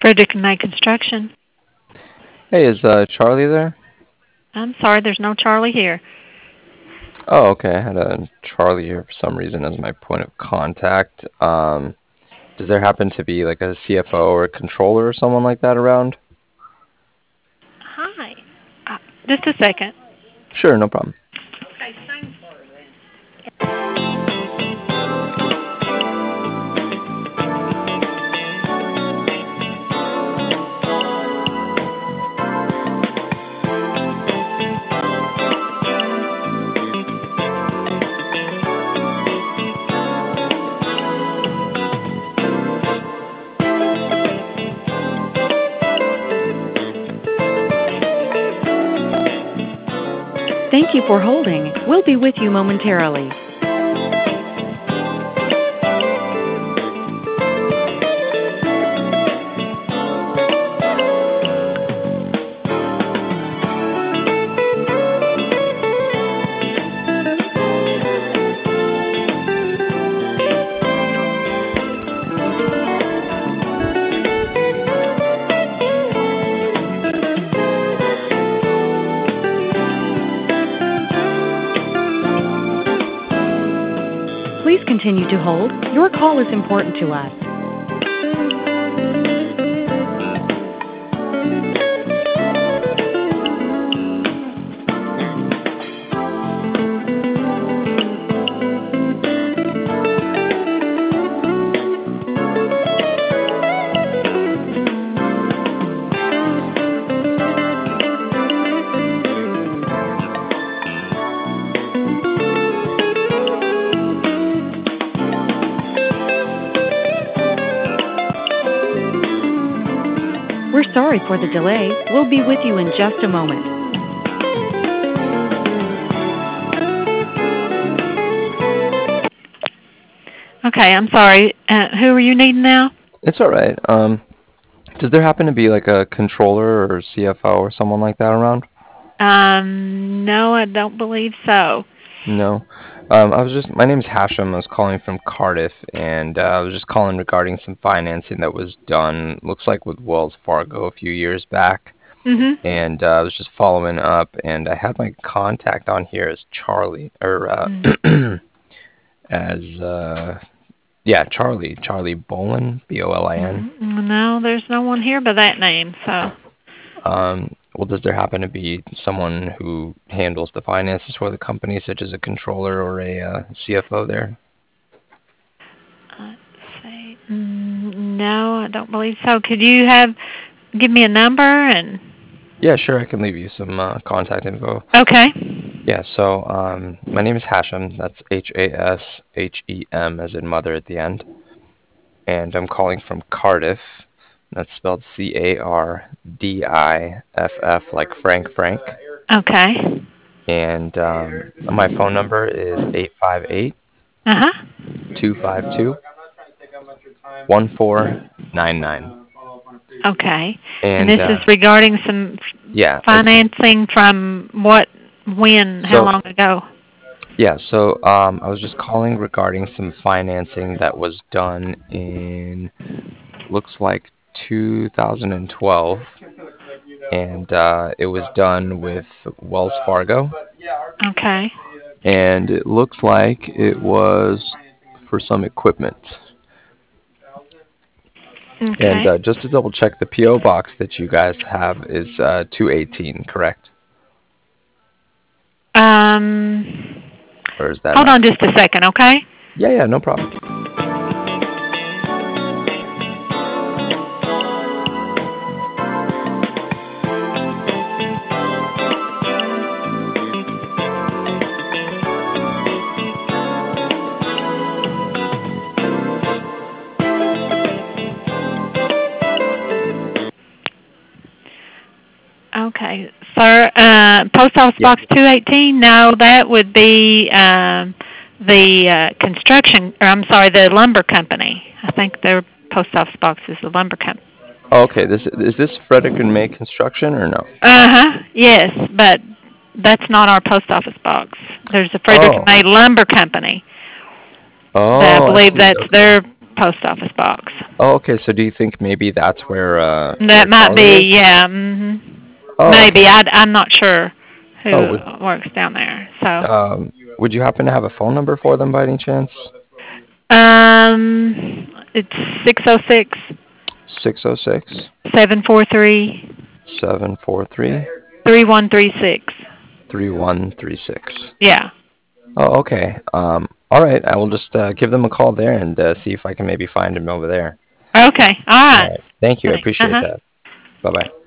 Frederick and May Construction. Hey, is Charlie there? I'm sorry, there's no Charlie here. Oh, okay. I had a Charlie here for some reason as my point of contact. Does there happen to be like a CFO or a controller or someone like that around? Hi. Just a second. Sure, no problem. Thank you for holding. We'll be with you momentarily. Please continue to hold. Your call is important to us. We're sorry for the delay. We'll be with you in just a moment. Okay, I'm sorry. Who are you needing now? It's all right. Does there happen to be like a controller or CFO or someone like that around? No, I don't believe so. No. My name's Hashem. I was calling from Cardiff, and I was just calling regarding some financing that was done, looks like with Wells Fargo a few years back. Mhm. And I was just following up, and I had my contact on here as Charlie, or as Charlie Bolin, Bolin. No, there's no one here by that name. So. Well, does there happen to be someone who handles the finances for the company, such as a controller or a CFO there? Let's see. No, I don't believe so. Could you give me a number and? Yeah, sure. I can leave you some contact info. Okay. Yeah. So, my name is Hashem. That's Hashem, as in mother at the end. And I'm calling from Cardiff. That's spelled Cardiff, like Frank. Okay. And my phone number is 858 Uh-huh. 252 1499. Okay. And And this is regarding some yeah, financing from what, when, how long ago? Yeah, so I was just calling regarding some financing that was done in, looks like 2012, and it was done with Wells Fargo, Okay. and it looks like it was for some equipment. Okay. And just to double check, the PO box that you guys have is 218, correct? Or is that? Hold on just a second, okay? Yeah, no problem. Okay. Sir, Post Office Box 218, no, that would be the construction, or I'm sorry, the lumber company. I think their Post Office Box is the lumber company. Okay, is this Frederick and May Construction or no? Uh-huh, yes, but that's not our Post Office Box. There's a Frederick and May Lumber Company. Oh, I believe that's their post office box. Oh, okay. So do you think maybe that's where That might Charlie be, is? yeah. Oh, Maybe. okay. I'm not sure who Oh, works down there. So, would you happen to have a phone number for them by any chance? it's 606 606 743 743 3136. 3136. Yeah. Oh, okay. All right. I will just give them a call there and see if I can maybe find him over there. Okay. All All right. right. Thank you. I Thanks. appreciate Uh-huh. that. Bye bye.